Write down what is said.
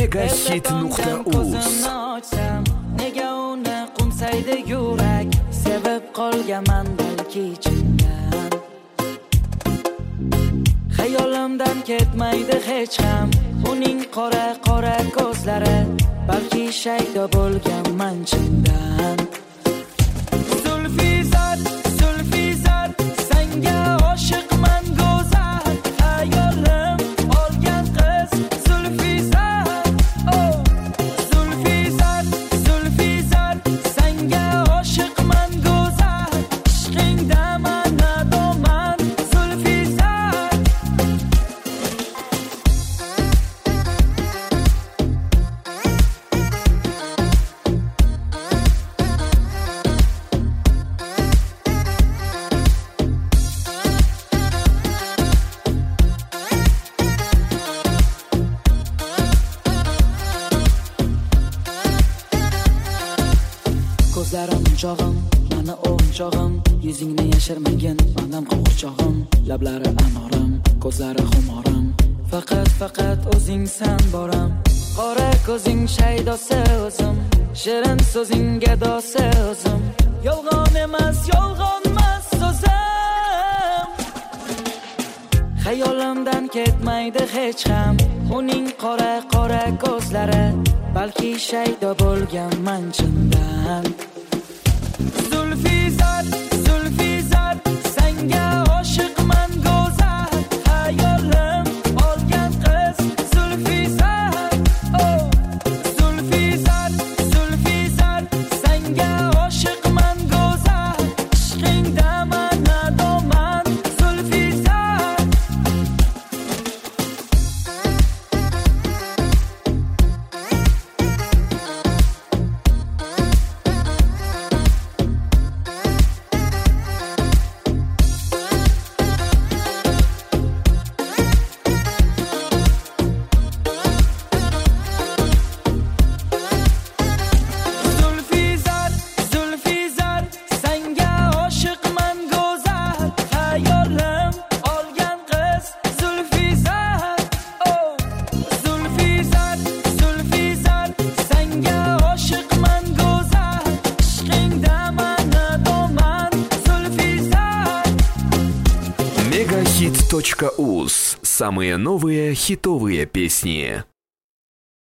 megahit.uz. Nega uni qumsaydi yurak, sevib qolganman balki ichimdan. Xayolimdan ketmaydi hech ham uning qora qora ko'zlari, balki shaydo bo'lganman chindan. Zulfizar, Zulfizar, senga oshiqman go'zal, hayolim olgan qiz Zulfizar. Oh, Zulfizar, Zulfizar, senga oshiqman go'zal, ishqingda manadoman Zulfizar. Ko'zlarim chog'im, mani o'yinchog'im, yuzingni yashirmagin menam qo'rchog'im, lablari anorim, ko'zlari xumorim, faqat o'zingsan boram. Qora ko'zing shaydosi o'zim, shirin so'zing gadosi o'zim, yolg'on emas so'zim. Xayolimdan ketmaydi hech ham uning qora qora ko'zlari, balki shaydo bo'lganman chindan. Zulfizar, Zulfizar, senga oshiqman go'zal, hayolim olgan qiz Zulfizar. Oh, Zulfizar, Zulfizar, senga oshiqman go'zal, ishqingda manadoman Zulfizar. megahit.uz. Самые новые хитовые песни.